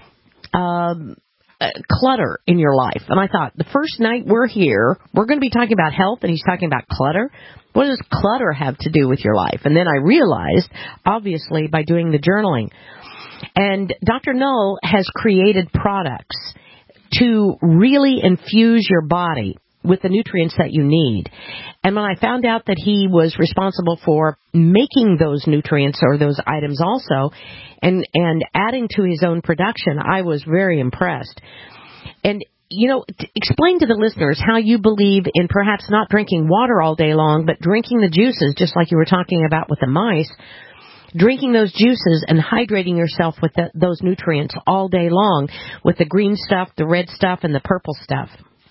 um, uh, clutter in your life. And I thought, the first night we're here, we're going to be talking about health, and he's talking about clutter. What does clutter have to do with your life? And then I realized, obviously, by doing the journaling. And Doctor Null has created products to really infuse your body with the nutrients that you need. And when I found out that he was responsible for making those nutrients or those items also and and adding to his own production, I was very impressed. And, you know, t- explain to the listeners how you believe in perhaps not drinking water all day long, but drinking the juices, just like you were talking about with the mice, drinking those juices and hydrating yourself with the, those nutrients all day long with the green stuff, the red stuff, and the purple stuff.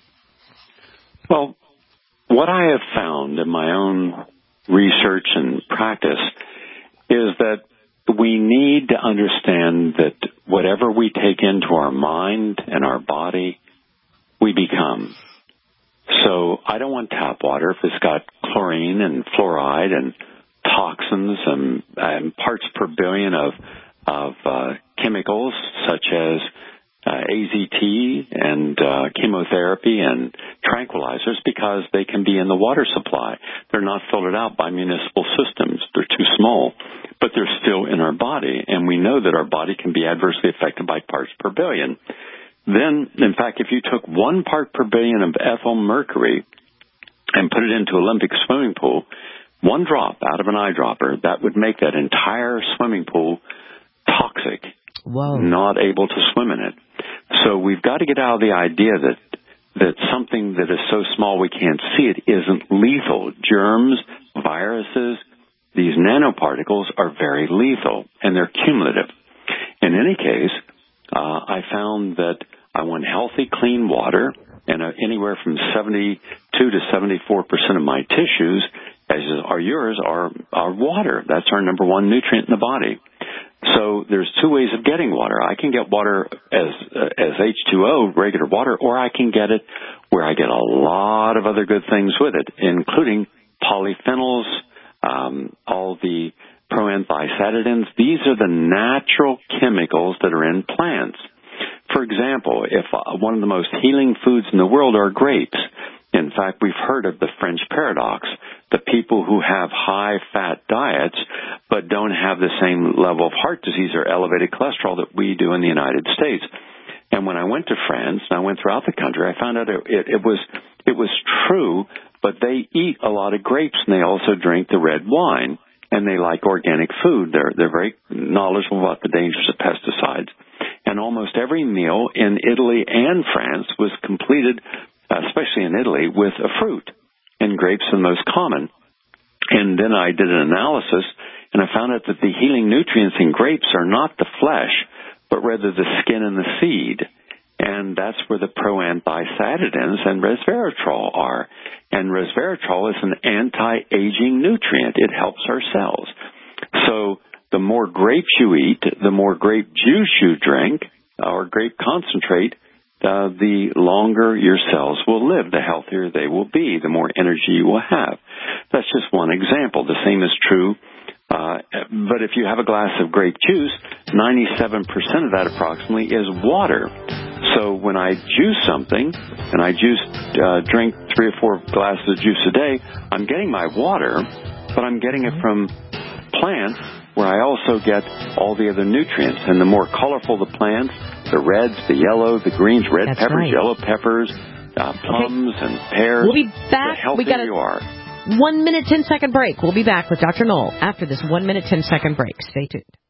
Well, what I have found in my own research and practice is that we need to understand that whatever we take into our mind and our body, we become. So I don't want tap water if it's got chlorine and fluoride and toxins and, and parts per billion of, of uh, chemicals such as Uh, A Z T and uh, chemotherapy and tranquilizers, because they can be in the water supply. They're not filtered out by municipal systems. They're too small, but they're still in our body, and we know that our body can be adversely affected by parts per billion. Then, in fact, if you took one part per billion of ethyl mercury and put it into an Olympic swimming pool, one drop out of an eyedropper, that would make that entire swimming pool toxic. Whoa. Not able to swim in it. So we've got to get out of the idea that that something that is so small we can't see it isn't lethal. Germs, viruses, these nanoparticles are very lethal, and they're cumulative. In any case, uh, I found that I want healthy, clean water, and uh, anywhere from seventy-two to seventy-four percent of my tissues, as are yours, are, are water. That's our number one nutrient in the body. So there's two ways of getting water. I can get water as uh, as H two O, regular water, or I can get it where I get a lot of other good things with it, including polyphenols, um, all the proanthocyanidins. These are the natural chemicals that are in plants. For example, if uh, one of the most healing foods in the world are grapes. In fact, we've heard of the French paradox, the people who have high-fat diets but don't have the same level of heart disease or elevated cholesterol that we do in the United States. And when I went to France, and I went throughout the country, I found out it, it, it was it was true, but they eat a lot of grapes, and they also drink the red wine, and they like organic food. They're, they're very knowledgeable about the dangers of pesticides. And almost every meal in Italy and France was completed, especially in Italy, with a fruit, and grapes are the most common. And then I did an analysis, and I found out that the healing nutrients in grapes are not the flesh, but rather the skin and the seed. And that's where the proanthocyanidins and resveratrol are. And resveratrol is an anti-aging nutrient. It helps our cells. So the more grapes you eat, the more grape juice you drink, or grape concentrate, Uh, the longer your cells will live, the healthier they will be, the more energy you will have. That's just one example. The same is true, uh, but if you have a glass of grape juice, ninety-seven percent of that approximately is water. So when I juice something, and I juice, uh, drink three or four glasses of juice a day, I'm getting my water, but I'm getting it from plants where I also get all the other nutrients. And the more colorful the plants, the reds, the yellow, the greens, red That's peppers, right. yellow peppers, uh, plums okay. and pears, we'll be back. the healthier we got a you are. One minute, ten second break. We'll be back with Doctor Knoll after this one minute, ten second break. Stay tuned.